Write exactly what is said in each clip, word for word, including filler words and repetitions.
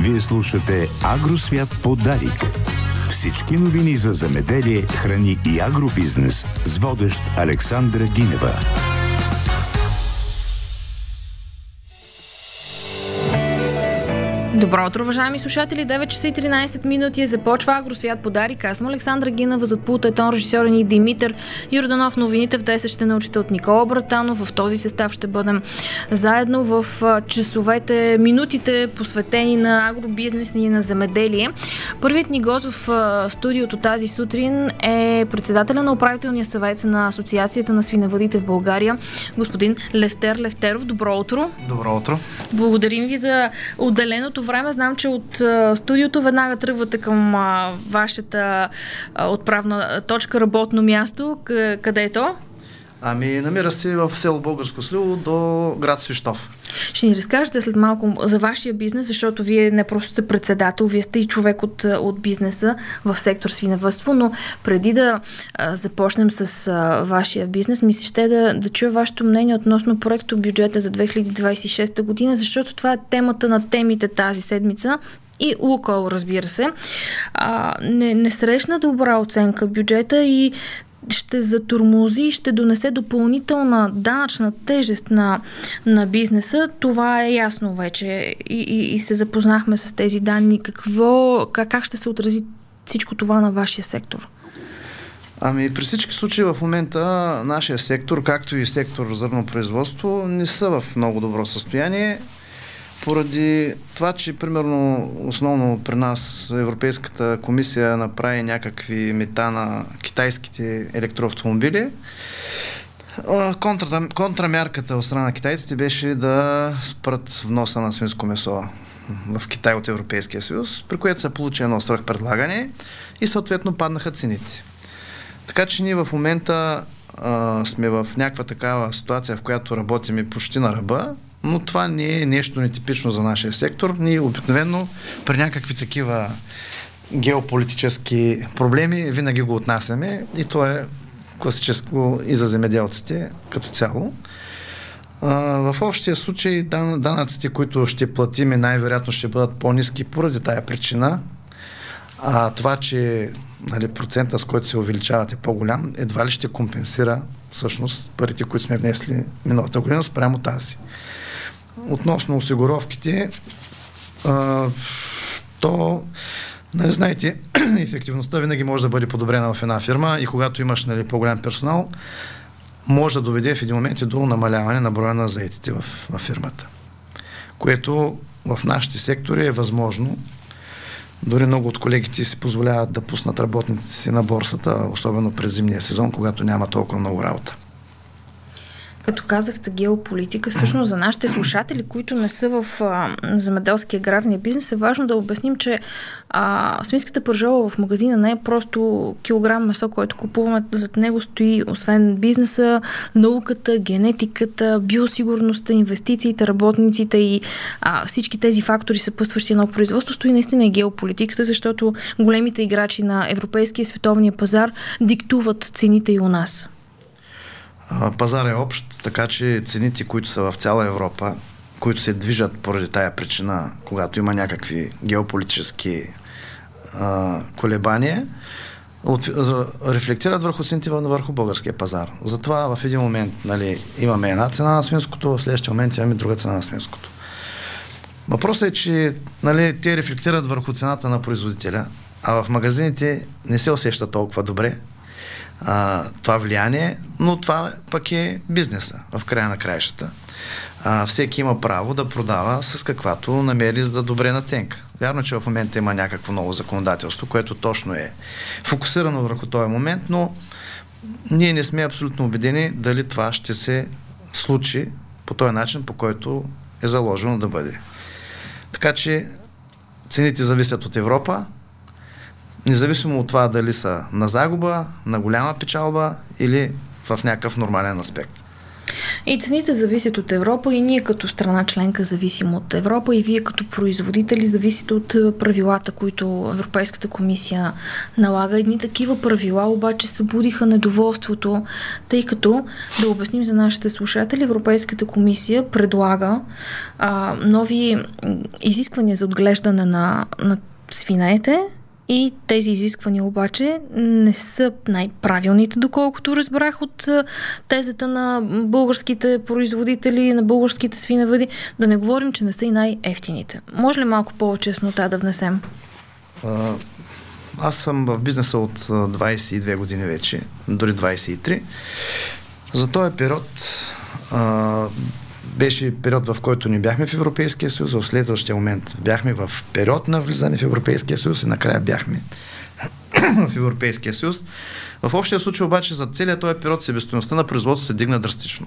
Вие слушате Агросвят по Дарик. Всички новини за земеделие, храни и агробизнес с водещ Александра Гинева. Добро утро, уважаеми слушатели. девет часа и тринайсет минути започва Агросвят по Дарик. Аз съм Александра Гинева, зад пулта е тон режисьора ни Димитър Йорданов. Новините в десет ще научите от Никола Братанов. В този състав ще бъдем заедно в часовете, минутите посветени на агробизнес и на земеделие. Първият ни гост в студиото тази сутрин е председателя на управителния съвет на Асоциацията на свиневъдите в България, господин Левтер Левтеров. Добро утро. Добро утро. Благодарим ви за отделеното време. Знам, че от а, студиото веднага тръгвате към а, вашата а, отправна точка, работно място. К- къде е то? Ами, намира се в село Българско Сливо до град Свищов. Ще ни разкажете след малко за вашия бизнес, защото вие не просто сте председател, вие сте и човек от, от бизнеса в сектор свиневъдство, но преди да а, започнем с а, вашия бизнес, ми се ще да, да чуя вашето мнение относно проекто бюджета за две хиляди двайсет и шеста година, защото това е темата на темите тази седмица. И Лукойл, разбира се. А, не, не срещна добра оценка бюджета и ще затормози, ще донесе допълнителна данъчна тежест на, на бизнеса. Това е ясно вече и, и, и се запознахме с тези данни. Какво, как, как ще се отрази всичко това на вашия сектор? Ами, при всички случаи в момента нашия сектор, както и сектор зърнопроизводство, не са в много добро състояние. Поради това, че примерно основно при нас Европейската комисия направи някакви мита на китайските електроавтомобили, контра, контрамярката от страна на китайците беше да спрат вноса на свинско месо в Китай от Европейския съюз, при което се получи едно свръхпредлагане и съответно паднаха цените. Така че ние в момента а, сме в някаква такава ситуация, в която работим почти на ръба, но това не е нещо нетипично за нашия сектор. Ние обикновено при някакви такива геополитически проблеми винаги го отнасяме и то е класическо и за земеделците като цяло. А, в общия случай дан, данъците, които ще платим, най-вероятно ще бъдат по-ниски поради тая причина. А това, че нали, процента, с който се увеличават е по-голям, едва ли ще компенсира всъщност парите, които сме внесли миналата година спрямо тази. Относно осигуровките, а, то, нали, знаете, ефективността винаги може да бъде подобрена в една фирма и когато имаш нали, по-голям персонал, може да доведе в един момент и до намаляване на броя на заетите в, в фирмата. Което в нашите сектори е възможно. Дори много от колегите си позволяват да пуснат работниците си на борсата, особено през зимния сезон, когато няма толкова много работа. Като казахте геополитика, всъщност за нашите слушатели, които не са в а, земеделски аграрния бизнес, е важно да обясним, че а, свинската пържола в магазина не е просто килограм месо, което купуваме. Зад него стои, освен бизнеса, науката, генетиката, биосигурността, инвестициите, работниците и а, всички тези фактори, съпътстващи едно производство, стои наистина и геополитиката, защото големите играчи на европейския и световния пазар диктуват цените и у нас. Пазар е общ, така че цените, които са в цяла Европа, които се движат поради тая причина, когато има някакви геополитически а, колебания, от, рефлектират върху цените върху българския пазар. Затова в един момент нали, имаме една цена на свинското, в следващия момент имаме друга цена на свинското. Въпросът е, че нали, те рефлектират върху цената на производителя, а в магазините не се усеща толкова добре А, това влияние, но това пък е бизнеса в края на краищата. А, всеки има право да продава с каквато намери за добре наценка. Вярно, че в момента има някакво ново законодателство, което точно е фокусирано върху този момент, но ние не сме абсолютно убедени дали това ще се случи по този начин, по който е заложено да бъде. Така че цените зависят от Европа, независимо от това дали са на загуба, на голяма печалба или в някакъв нормален аспект. И цените зависят от Европа и ние като страна членка зависим от Европа и вие като производители зависите от правилата, които Европейската комисия налага. Едни такива правила обаче събудиха недоволството, тъй като, да обясним за нашите слушатели, Европейската комисия предлага а, нови изисквания за отглеждане на, на свинете. И тези изисквания обаче не са най-правилните, доколкото разбрах от тезата на българските производители, на българските свиневъди. Да не говорим, че не са и най-евтините. Може ли малко повече яснота да внесем? А, аз съм в бизнеса от двайсет и две години вече, дори двайсет и три. За този период а, беше период, в който не бяхме в Европейския съюз, в следващия момент бяхме в период на влизане в Европейския съюз и накрая бяхме в Европейския съюз. В общия случай обаче за целият този период себестойността на производството се дигна драстично.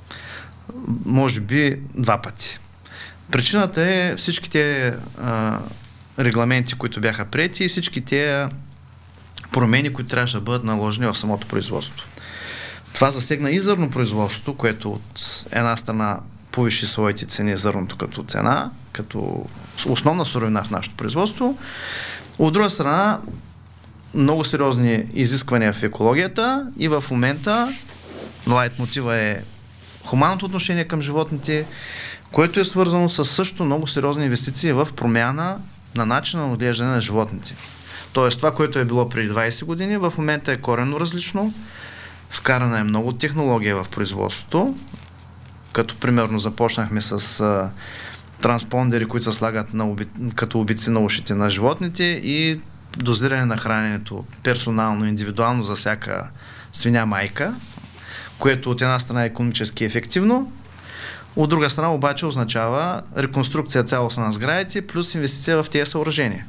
Може би два пъти. Причината е всички тези а, регламенти, които бяха приети и всички тези промени, които трябваше да бъдат наложени в самото производство. Това засегна и зърнопроизводството, което от една страна повиши своите цени, зърното като цена, като основна суровина в нашето производство. От друга страна, много сериозни изисквания в екологията и в момента лайт мотива е хуманното отношение към животните, което е свързано с също много сериозни инвестиции в промяна на начина на отглеждане на животните. Тоест това, което е било преди двайсет години, в момента е коренно различно. Вкарана е много технология в производството, като примерно започнахме с а, транспондери, които се слагат на уби... като убийци на ушите на животните и дозиране на храненето персонално, индивидуално за всяка свиня майка, което от една страна е икономически ефективно, от друга страна обаче означава реконструкция цялостна на сградите плюс инвестиция в тези съоръжения.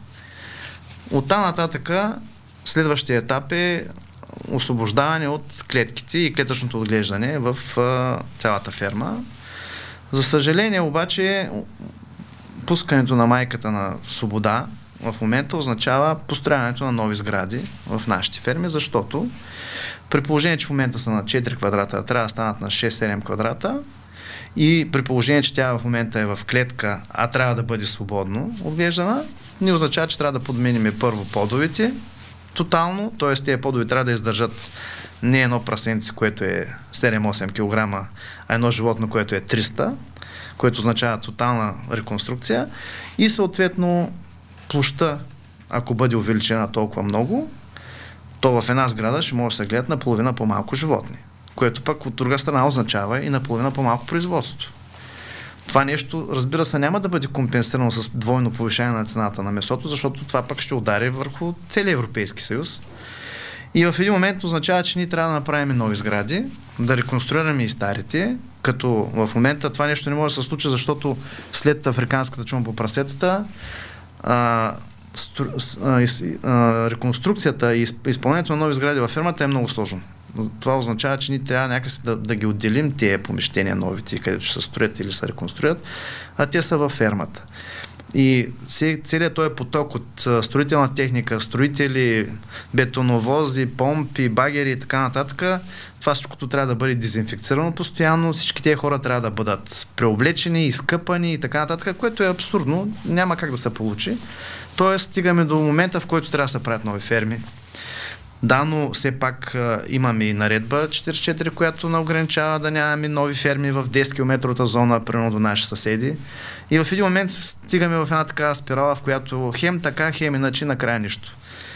От там нататъка следващия етап е освобождаване от клетките и клетъчното отглеждане в а, цялата ферма. За съжаление обаче пускането на майката на свобода в момента означава построяването на нови сгради в нашите ферми, защото при положение, че в момента са на четири квадрата, трябва да станат на шест-седем квадрата и при положение, че тя в момента е в клетка, а трябва да бъде свободно отглеждана, ни означава, че трябва да подменим първо подовите тотално, т.е. тези подови трябва да издържат не едно прасенце, което е седем-осем килограма, а едно животно, което е триста, което означава тотална реконструкция и съответно площта, ако бъде увеличена толкова много, то в една сграда ще може да се гледат наполовина по-малко животни, което пък от друга страна означава и наполовина по-малко производство. Това нещо, разбира се, няма да бъде компенсирано с двойно повишение на цената на месото, защото това пък ще удари върху целия Европейски съюз. И в един момент означава, че ние трябва да направим нови сгради, да реконструираме и старите, като в момента това нещо не може да се случи, защото след африканската чума по прасетата а, стру, а, из, а, реконструкцията и изпълнението на нови сгради във фермата е много сложно. Това означава, че ние трябва някакси да, да ги отделим тези помещения новите, където ще се строят или се реконструят, а те са във фермата. И целият този поток от строителна техника, строители, бетоновози, помпи, багери и така нататък, това всичкото трябва да бъде дезинфекцирано постоянно, всички тези хора трябва да бъдат преоблечени, изкъпани и така нататък, което е абсурдно, няма как да се получи. Тоест стигаме до момента, в който трябва да се правят нови ферми. Да, но все пак а, имаме и наредба четирийсет и четири, която не ограничава да нямаме нови ферми в десет километровата зона, примерно до наши съседи. И в един момент стигаме в една такава спирала, в която хем така, хем иначе, накрая нищо.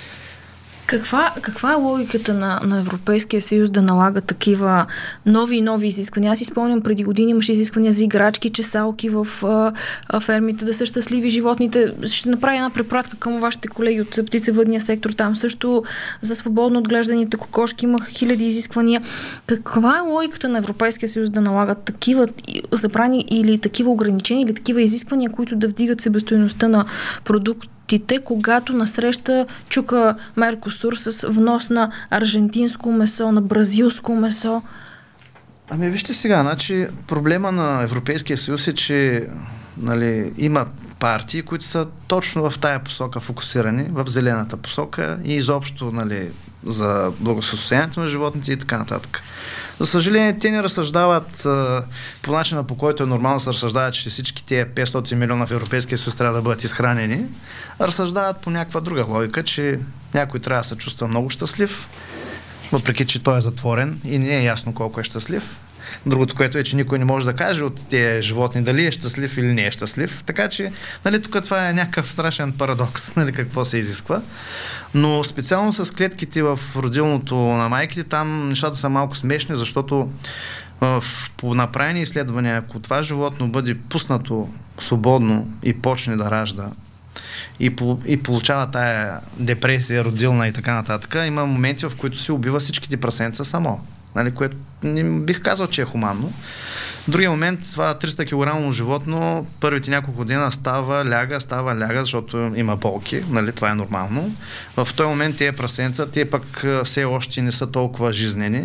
Каква, каква е логиката на, на Европейския съюз да налага такива нови и нови изисквания? Аз си спомням, преди години имаше изисквания за играчки, чесалки в а, а, фермите, да са щастливи животните. Ще направя една препратка към вашите колеги от птицевъдния сектор. Там също за свободно отглежданите кокошки имах хиляди изисквания. Каква е логиката на Европейския съюз да налагат такива забрани или такива ограничения или такива изисквания, които да вдигат себестойността на продукт, когато насреща чука Меркосур с внос на аржентинско месо, на бразилско месо? Ами вижте сега, значи проблема на Европейския съюз е, че нали, има партии, които са точно в тая посока фокусирани, в зелената посока и изобщо нали, за благосъстоянието на животните и така нататък. За съжаление, те не разсъждават а, по начина, по който е нормално да се разсъждават, че всички тези петстотин милиона в Европейския съюз трябва да бъдат изхранени. Разсъждават по някаква друга логика, че някой трябва да се чувства много щастлив, въпреки че той е затворен и не е ясно колко е щастлив. Другото, което е, че никой не може да каже от тези животни дали е щастлив или не е щастлив. Така че, нали, тук това е някакъв страшен парадокс, нали, какво се изисква. Но специално с клетките в родилното на майките, там нещата са малко смешни, защото в, по направени изследвания, ако това животно бъде пуснато свободно и почне да ражда и, и получава тая депресия родилна и така нататък, има моменти, в които се убива всичките прасенца само. Нали, което не бих казал, че е хуманно. В другия момент това триста килограмово животно първите няколко дена става, ляга, става, ляга, защото има болки, нали, това е нормално. В този момент тези прасенца, те пък все още не са толкова жизнени,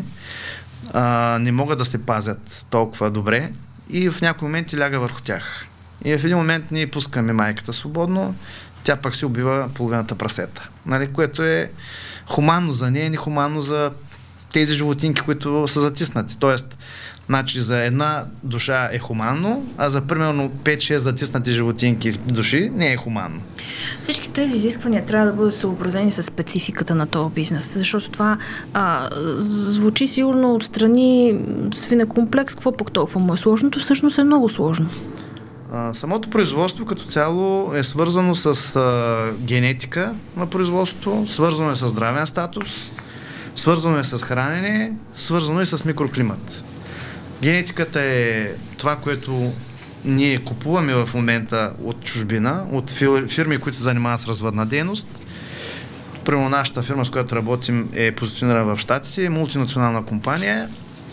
а, не могат да се пазят толкова добре и в някои моменти ляга върху тях. И в един момент ние пускаме майката свободно, тя пък си убива половината прасета. Нали, което е хуманно за нея, не хуманно за тези животинки, които са затиснати. Тоест, значи за една душа е хуманно, а за примерно пет-шест затиснати животинки души не е хуманно. Всички тези изисквания трябва да бъдат съобразени с спецификата на този бизнес, защото това а, звучи сигурно отстрани свинекомплекс, какво пък толкова му е сложното, всъщност е много сложно. А, самото производство като цяло е свързано с а, генетика на производството, свързано е с здравен статус, свързано е с хранене, свързано е с микроклимат. Генетиката е това, което ние купуваме в момента от чужбина, от фирми, които се занимават с развъдна дейност. Примерно нашата фирма, с която работим, е позиционирана в Щатите, е мултинационална компания.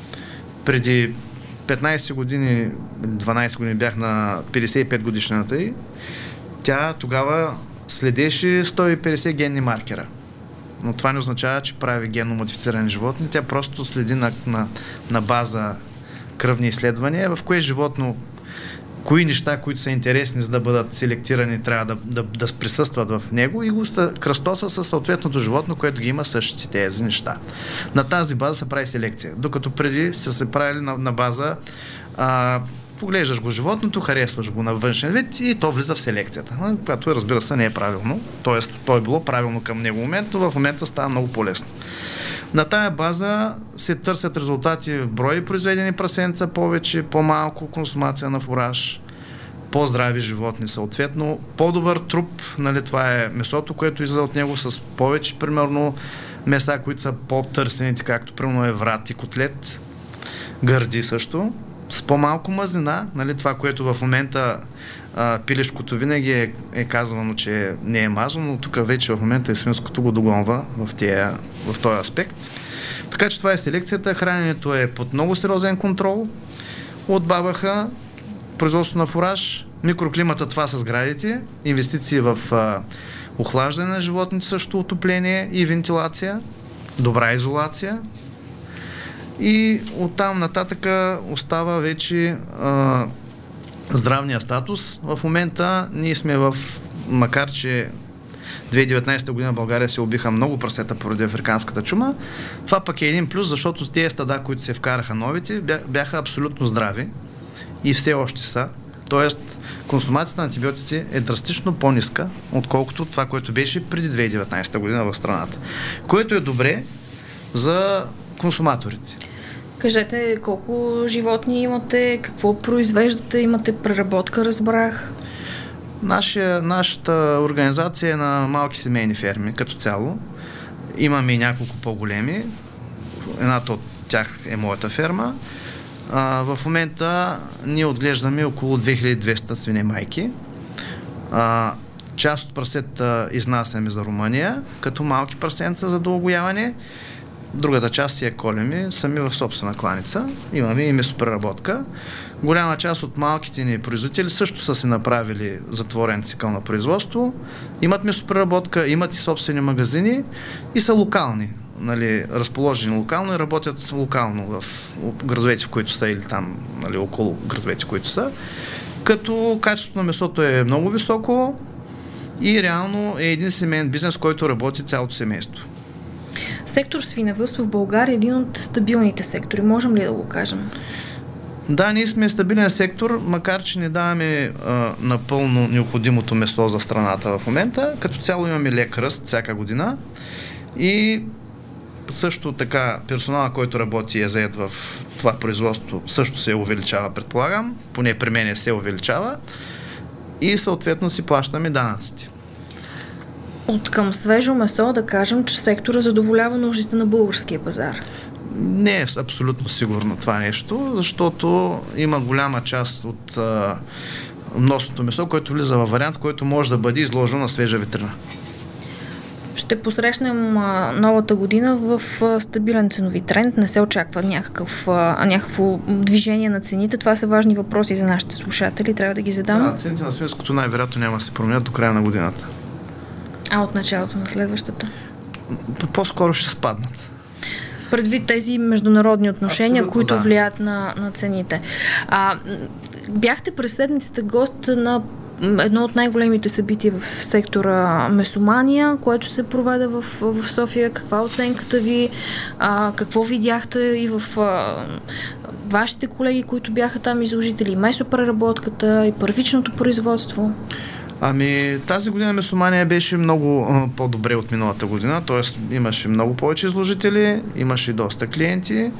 Преди петнайсет години, дванайсет години бях на петдесет и пет годишната й. Тя тогава следеше сто и петдесет генни маркера. Но това не означава, че прави генно модифицирани животни. Тя просто следи на, на, на база кръвни изследвания, в кое животно, кои неща, които са интересни, за да бъдат селектирани, трябва да, да, да присъстват в него и го кръстосва със съответното животно, което ги има същите тези неща. На тази база се прави селекция. Докато преди са се правили на, на база а, поглеждаш го животното, харесваш го на външен вид и то влиза в селекцията. Която, разбира се, не е правилно. Тоест, то е било правилно към него момент, но в момента става много по-лесно. На тая база се търсят резултати в брой произведени прасенца, повече, по-малко консумация на фураж, по-здрави животни съответно, по-добър труп, нали, това е месото, което излиза от него с повече, примерно, меса, които са по-търсените, както примерно е врат и котлет, гърди също, с по-малко мазнина, нали, това, което в момента а, пилешкото винаги е, е казвано, че не е мазно, но тук вече в момента и свинското го догонва в, тия, в този аспект. Така че това е селекцията. Храненето е под много сериозен контрол от БАБХ, производство на фураж, микроклимата, това са сградите, инвестиции в а, охлаждане на животните, също отопление и вентилация, добра изолация. И оттам нататък остава вече а, здравния статус. В момента ние сме в, макар че две хиляди и деветнайсета година в България се убиха много прасета поради африканската чума, това пък е един плюс, защото тези стада, които се вкараха новите, бяха абсолютно здрави и все още са. Тоест, консумацията на антибиотици е драстично по-ниска, отколкото това, което беше преди две хиляди и деветнайсета година в страната. Което е добре за консуматорите. Кажете, колко животни имате, какво произвеждате, имате преработка, разбрах? Наша, нашата организация е на малки семейни ферми като цяло. Имаме и няколко по-големи. Едната от тях е моята ферма. А, в момента ние отглеждаме около две хиляди и двеста свинемайки. А, част от прасета изнасяме за Румъния, като малки прасенца за доугояване. Другата част си я колеме сами в собствена кланица. Имаме и месопреработка. Голяма част от малките ни производители също са си направили затворен цикъл на производство. Имат месопреработка, имат и собствени магазини и са локални. Нали, разположени локално и работят локално в градовете, в които са или там, нали, около градовете, в които са. Като качеството на месото е много високо и реално е един семейен бизнес, който работи цялото семейство. Сектор свиневъдство в България е един от стабилните сектори. Можем ли да го кажем? Да, ние сме стабилен сектор, макар че не даваме а, напълно необходимото месо за страната в момента. Като цяло имаме лек ръст всяка година и също така персонала, който работи и е зает в това производство, също се увеличава, предполагам. Поне при мен се увеличава и съответно си плащаме данъците. От към свежо месо да кажем, че сектора задоволява нуждите на българския пазар. Не е абсолютно сигурно това нещо, защото има голяма част от а, носно месо, което влиза във вариант, който може да бъде изложено на свежа витрина. Ще посрещнем а, новата година в а, стабилен ценови тренд. Не се очаква някакъв, а, някакво движение на цените. Това са важни въпроси за нашите слушатели. Трябва да ги задам. Да, цените на свинското най-вероятно няма да се променят до края на годината. А от началото на следващата? По-скоро ще спаднат. Предвид тези международни отношения, Абсолютно, които да. влияят на, на цените. А, бяхте през седмицата гост на едно от най-големите събития в сектора Месомания, което се проведе в, в София. Каква е оценката ви? А, какво видяхте и в а, вашите колеги, които бяха там изложители? Месопреработката и първичното производство? Ами, тази година Месомания беше много а, по-добре от миналата година, т.е. имаше много повече изложители, имаше и доста клиенти.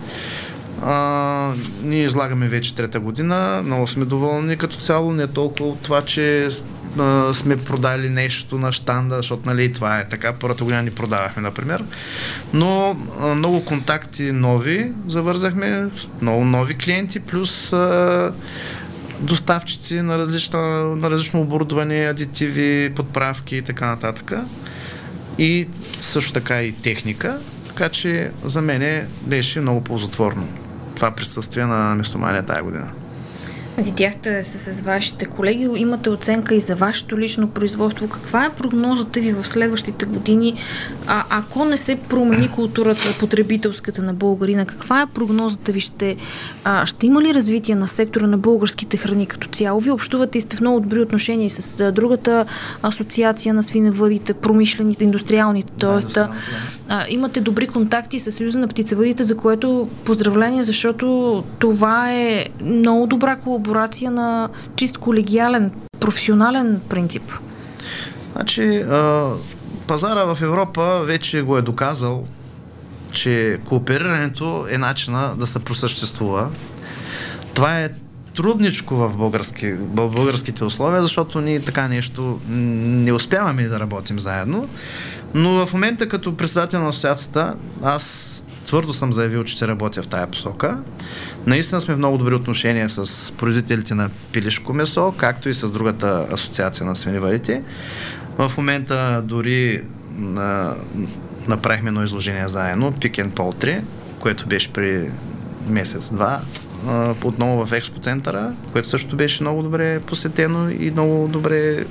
А, ние излагаме вече трета година, много сме доволни като цяло, не толкова от това, че а, сме продали нещо на щанда, защото нали това е така, първата година ни продавахме, например, но а, много контакти нови завързахме, много нови клиенти, плюс а, доставчици на, различна, на различно оборудване, адитиви, подправки и така нататък. И също така и техника. Така че за мен беше много ползотворно това присъствие на Месомания тая година. Видяхте се с вашите колеги, имате оценка и за вашето лично производство. Каква е прогнозата ви в следващите години? А, ако не се промени културата потребителската на българина, каква е прогнозата ви? Ще, а, ще има ли развитие на сектора на българските храни като цяло? Вие общувате и сте в много добри отношения с а, другата асоциация на свиневъдите, промишлените, индустриалните, т.е. Да, а, имате добри контакти с Съюза на птицевъдите, за което поздравления, защото това е много добра колаборация на чист колегиален, професионален принцип. Значи, а, пазара в Европа вече го е доказал, че кооперирането е начина да се просъществува. Това е трудничко в, български, в българските условия, защото ние така нещо не успяваме да работим заедно. Но в момента като председател на асоциацията, аз твърдо съм заявил, че ще работя в тая посока. Наистина сме в много добри отношения с производителите на пилешко месо, както и с другата асоциация на свиневъдите. В момента дори на, направихме едно изложение заедно, Pick and Poultry, което беше при месец-два, отново в експоцентъра, което също беше много добре посетено и много добре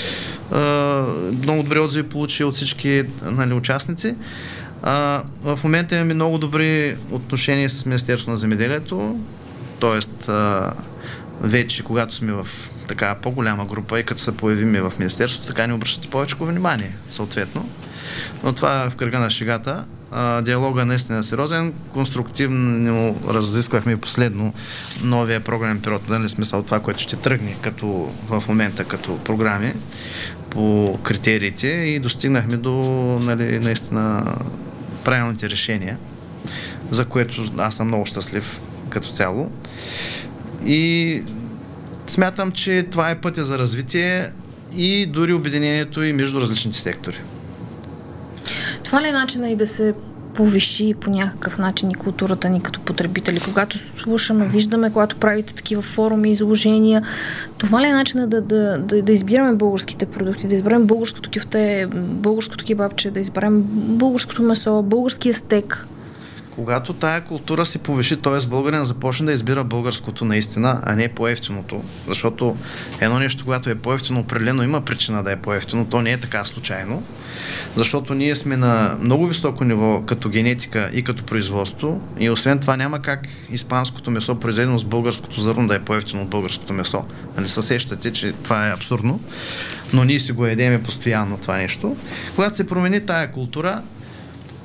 много добре отзиви получи от всички нали, участници. А, в момента имаме много добри отношения с Министерството на земеделието, т.е. вече когато сме в така по-голяма група и като се появиме в Министерството, така ни обръщате повече внимание, съответно. Но това в кръга на шегата. А, диалога наистина е сериозен. Конструктивно разисквахме последно новия програмен период, нали, смисъл това, което ще тръгне като, в момента като програми по критериите и достигнахме до нали, наистина правилните решения, за което аз съм много щастлив като цяло. И смятам, че това е пътя за развитие и дори обединението и между различните сектори. Това ли е начина и да се повиши по някакъв начин и културата ни като потребители? Когато слушаме, виждаме, когато правите такива форуми, изложения, това ли е начина да, да, да, да избираме българските продукти, да изберем българското кюфте, българското кебабче, да изберем българското месо, българския стек? Когато тая култура се повиши, т.е. българин започне да избира българското наистина, а не по-евтиното. Защото едно нещо, когато е по-евтино, определено има причина да е по-евтино, то не е така случайно. Защото ние сме на много високо ниво като генетика и като производство и освен това няма как испанското месо, произведено с българското зърно, да е по-евтино от българското месо. Нали се сещате, че това е абсурдно, но ние си го едеме постоянно това нещо. Когато се промени тая култура,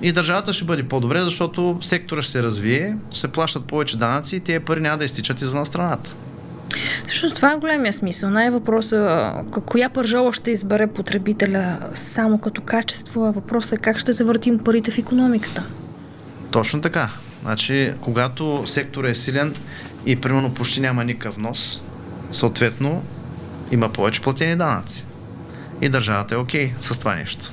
и държавата ще бъде по-добре, защото сектора ще се развие, ще се плащат повече данъци и тези пари няма да изтичат извън страната. Всъщност това е големия смисъл. Най- въпросът коя пържола ще избере потребителя само като качество, а въпросът е как ще завъртим парите в икономиката. Точно така. Значи, когато секторът е силен и примерно почти няма никакъв внос, съответно има повече платени данъци. И държавата е окей с това нещо.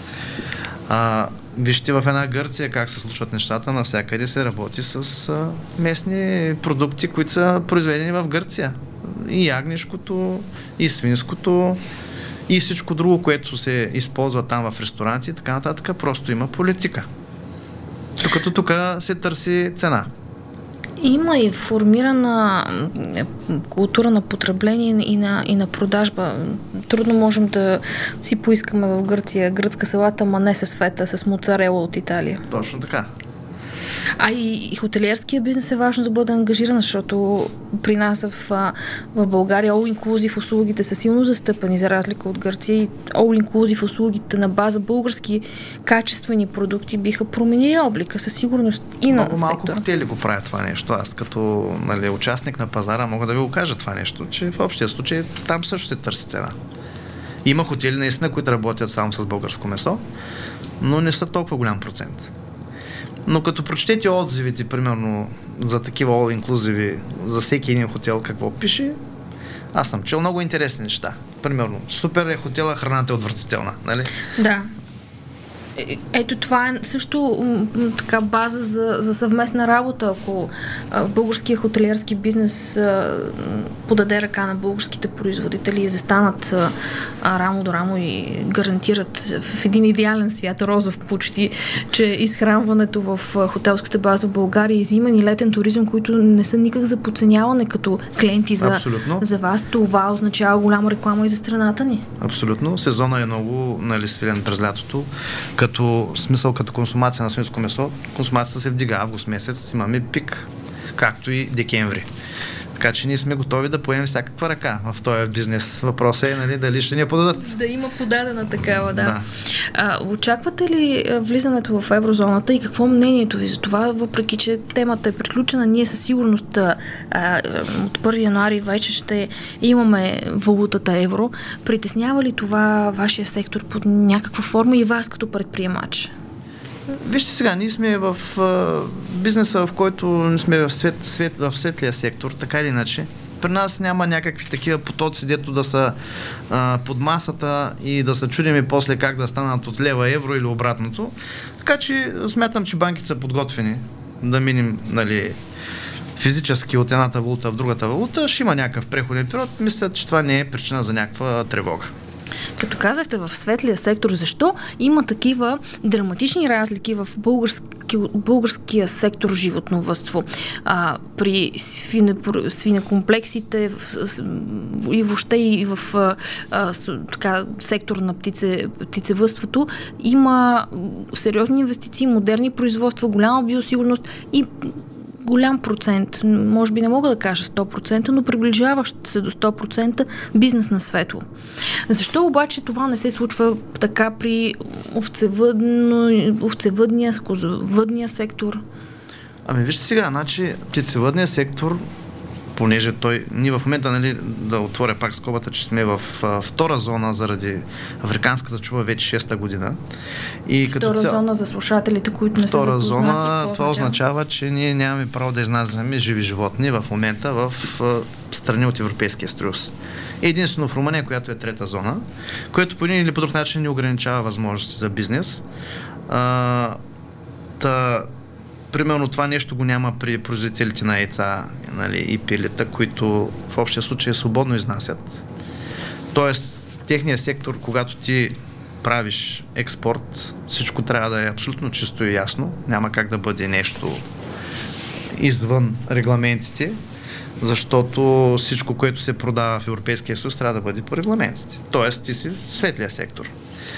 А, вижте в една Гърция как се случват нещата, навсякъде се работи с а, местни продукти, които са произведени в Гърция. И ягнешкото, и свинското, и всичко друго, което се използва там в ресторанти и така нататък, просто има политика. Докато тук се търси цена. Има и формирана култура на потребление и на, и на продажба. Трудно можем да си поискаме в Гърция гръцка салата, ама не с фета, с моцарела от Италия. Точно така. А и, и хотелиерския бизнес е важно да бъде ангажиран, защото при нас в, в България all-inclusive услугите са силно застъпени, за разлика от Гърция, и all-inclusive услугите на база български качествени продукти биха променили облика със сигурност и на Много сектора. малко хотели го правят това нещо. Аз като нали, участник на пазара мога да ви го кажа това нещо, че в общия случай там също се търси цена. Има хотели наистина, които работят само с българско месо, но не са толкова голям процент. Но като прочетете отзивите, примерно, за такива all-inclusive, за всеки един хотел, какво пише, аз съм чел много интересни неща. Примерно, супер е хотела, храната е отвратителна, нали? Да. Ето това е също м- така база за, за съвместна работа. Ако а, българския хотелиерски бизнес а, подаде ръка на българските производители и застанат а, рамо до рамо и гарантират в един идеален свят, розов почти, че изхранването в хотелската база в България и зимен и летен туризъм, които не са никак за подценяване като клиенти за, за вас, това означава голяма реклама и за страната ни. Абсолютно. Сезона е много нали, силен през лятото. Като смисъл, като консумация на свинско месо, консумацията се вдига. Август месец имаме пик, както и декември. Така че ние сме готови да поемем всякаква ръка в този бизнес. Въпросът е, нали, дали ще ни я подадат. Да има подадена такава, да. да. А, очаквате ли влизането в еврозоната и какво е мнението ви за това, въпреки че темата е приключена, ние със сигурност а, от първи януари вече ще имаме валутата евро. Притеснява ли това вашия сектор под някаква форма и вас като предприемач? Вижте сега, ние сме в а, бизнеса, в който сме в, свет, свет, в светлия сектор, така или иначе. При нас няма някакви такива потоци, дето да са а, под масата и да се чудим и после как да станат от лева евро или обратното. Така че смятам, че банките са подготвени да минем нали, физически от едната валута в другата валута. Ще има някакъв преходен период. Мисля, че това не е причина за някаква тревога. Като казахте в светлия сектор, защо има такива драматични разлики в български, българския сектор животновъдство? А, при свине, свинекомплексите и въобще и в а, така, сектор на птице, птицевъдството има сериозни инвестиции, модерни производства, голяма биосигурност и голям процент, може би не мога да кажа сто процента, но приближаващ се до сто процента бизнес на светло. Защо обаче това не се случва така при овцевъдно, овцевъдния, козовъдния сектор? Ами вижте сега, значи птицевъдния сектор, понеже той, ние в момента, нали, да отворя пак скобата, че сме в а, втора зона заради африканската чума вече шеста година. И втора като цял... зона за слушателите, които не са втора запознати. зона, това означава, че ние нямаме право да изнасяме живи животни в момента в а, страни от Европейския съюз. Единствено в Румъния, която е трета зона, което по един или по друг начин ни ограничава възможности за бизнес. А, та, примерно това нещо го няма при производителите на яйца, нали, и пилета, които в общия случай свободно изнасят. Тоест, техният сектор, когато ти правиш експорт, всичко трябва да е абсолютно чисто и ясно. Няма как да бъде нещо извън регламентите, защото всичко, което се продава в Европейския съюз, трябва да бъде по регламентите. Тоест, ти си светлия сектор.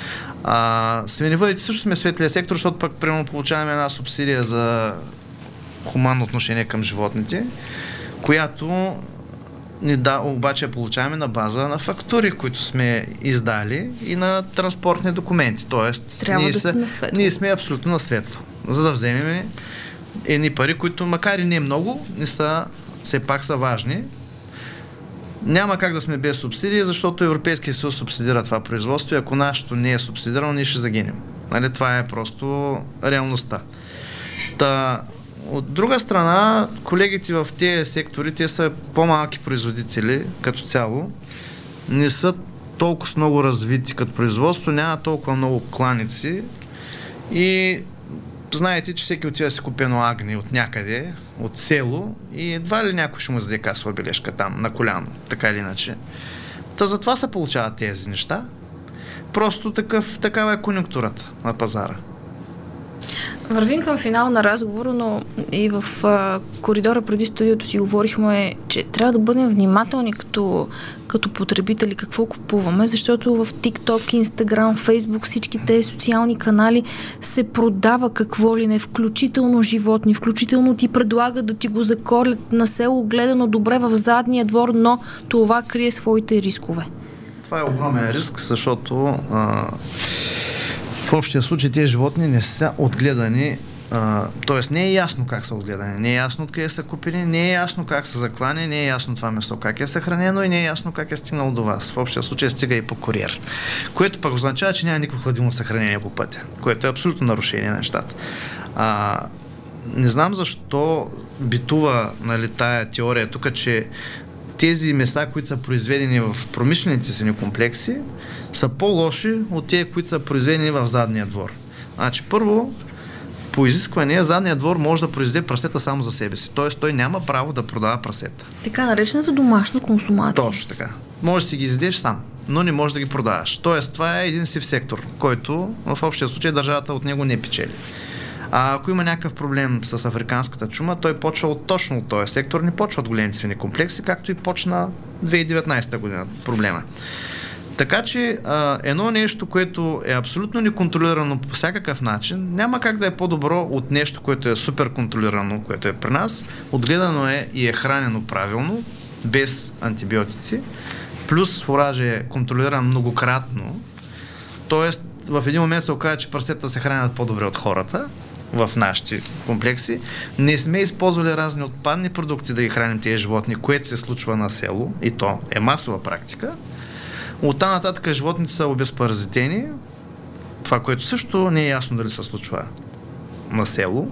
А, свиневъдите също сме светлия сектор, защото пък примерно получаваме една субсидия за хуманно отношение към животните, която ни да, обаче получаваме на база на фактури, които сме издали и на транспортни документи. Тоест, трябва ние, да са, ние сме абсолютно на светло, за да вземем едни пари, които макар и не много, не са, все пак са важни. Няма как да сме без субсидии, защото Европейския съюз субсидира това производство и ако нашето не е субсидирано, ние ще загинем. Нали? Това е просто реалността. Та, от друга страна, колегите в тези сектори, те са по-малки производители като цяло, не са толкова много развити като производство, няма толкова много кланици и знаете, че всеки отива да си купи едно агне от някъде, от село и едва ли някой ще му заде касова бележка там, на коляно, така или иначе. Та затова се получават тези неща. Просто такъв, такава е конюнктурата на пазара. Вървим към финал на разговора, но и в а, коридора преди студиото си говорихме, че трябва да бъдем внимателни като, като потребители какво купуваме, защото в TikTok, Instagram, Facebook, всички тези социални канали се продава какво ли не, включително животни, включително ти предлагат да ти го закорлят на село, гледано добре в задния двор, но това крие своите рискове. Това е огромен риск, защото а, в общия случай тези животни не са отгледани, т.е. не е ясно как са отгледани, не е ясно откъде са купили, не е ясно как са заклани, не е ясно това месо как е съхранено и не е ясно как е стигнало до вас. В общия случай стига и по куриер. Което пък означава, че няма никакво хладилно съхранение по пътя, което е абсолютно нарушение на нещата. А, не знам защо битува, нали, тая теория тук, че тези места, които са произведени в промишлените свинекомплекси, са по-лоши от тези, които са произведени в задния двор. Значи, първо, по изискване, задният двор може да произведе прасета само за себе си. Тоест, той няма право да продава прасета. Така наречената домашна консумация. Точно така. Може да си ги изядеш сам, но не можеш да ги продаваш. Тоест, това е един сив сектор, който в общия случай държавата от него не печели. А ако има някакъв проблем с африканската чума, той почва от, точно от този сектор, не почва от големите свинекомплекси, както и почна две хиляди и деветнадесета година проблема. Така че а, едно нещо, което е абсолютно неконтролирано по всякакъв начин, няма как да е по-добро от нещо, което е супер контролирано, което е при нас, отгледано е и е хранено правилно, без антибиотици, плюс фуража е контролиран многократно, т.е. в един момент се оказа, че прасета се хранят по-добре от хората в нашите комплекси. Не сме използвали разни отпадни продукти да ги храним тези животни, което се случва на село и то е масова практика. Оттам нататък животните са обезпаразитени, това, което също не е ясно дали се случва на село.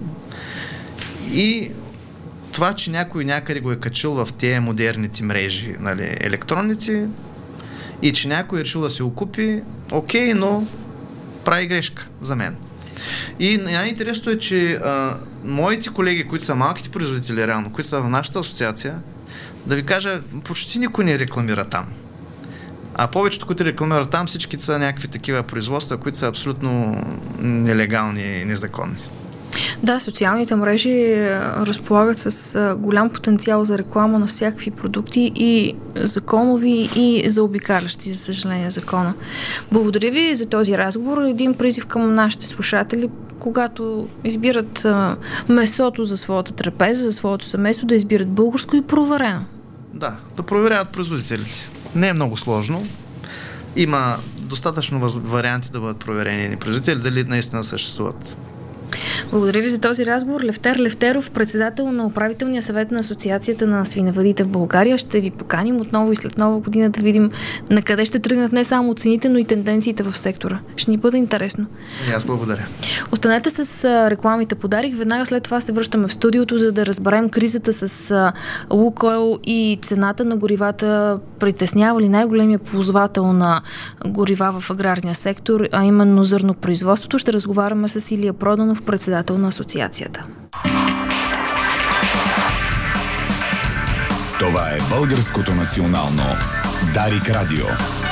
И това, че някой някъде го е качил в тези модерните мрежи, нали, електронници, и че някой е решил да се окупи, окей, но прави грешка за мен. И най-интересното е, че а, моите колеги, които са малките производители реално, които са в нашата асоциация, да ви кажа, почти никой не рекламира там. А повечето, които рекламират там, всички са някакви такива производства, които са абсолютно нелегални и незаконни. Да, социалните мрежи разполагат с голям потенциал за реклама на всякакви продукти и законови, и заобикалящи, за съжаление, закона. Благодаря ви за този разговор. Един призив към нашите слушатели, когато избират месото за своята трапеза, за своето семейство, да избират българско и проверено. Да, да проверяват производителите. Не е много сложно. Има достатъчно варианти да бъдат проверени производители, дали наистина съществуват. Благодаря ви за този разговор. Левтер Левтеров, председател на управителния съвет на Асоциацията на свиневъдите в България. Ще ви поканим отново и след нова година да видим на къде ще тръгнат не само цените, но и тенденциите в сектора. Ще ни бъде интересно. И аз благодаря. Останете с рекламите подарих. Веднага след това се връщаме в студиото, за да разберем кризата с Лукойл и цената на горивата. Притеснява ли най-големия ползвател на горива в аграрния сектор, а именно зърнопроизводството? Ще разговаряме с Илия Проданов, председател на асоциацията. Това е Българското национално Дарик Радио.